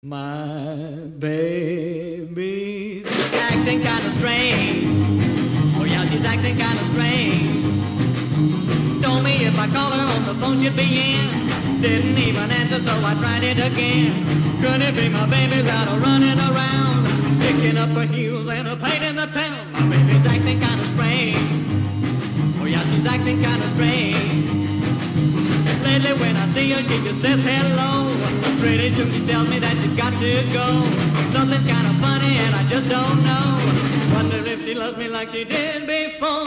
My baby's acting kind of strange. Oh yeah, she's acting kind of strange. Told me if I call her on the phone she'd be in. Didn't even answer, so I tried it again. Could it be my baby's out running around, picking up her heels and her paint in the town? My baby's acting kind of strange. Oh yeah, she's acting kind of strange. Lately when I see her, she just says hello. Pretty soon she tells me that she's got to go. Something's kind of funny and I just don't know. Wonder if she loves me like she did before.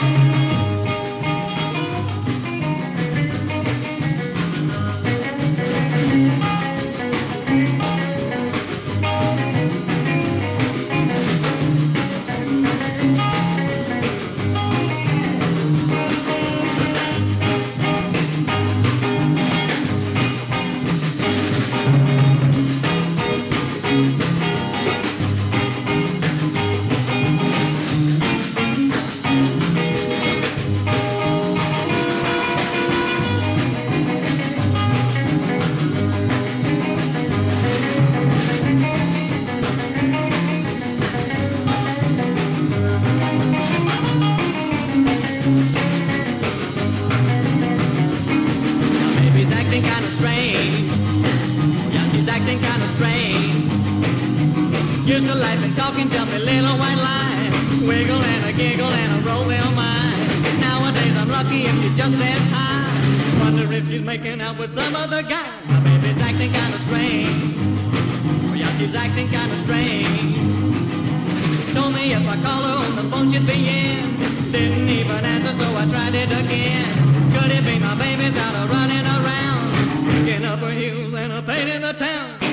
Kind of strange. Yeah, she's acting kind of strange. Used to laugh and talk and tell me little white lies, wiggle and a giggle and a roll their mind. Nowadays I'm lucky if she just says hi. Wonder if she's making out with some other guy. My baby's acting kind of strange. Yeah, she's acting kind of strange. Told me if I call her on the phone she'd be in. Didn't even answer, so I tried it again. Could it be my baby's out running around, picking up her heels and her paint in the town?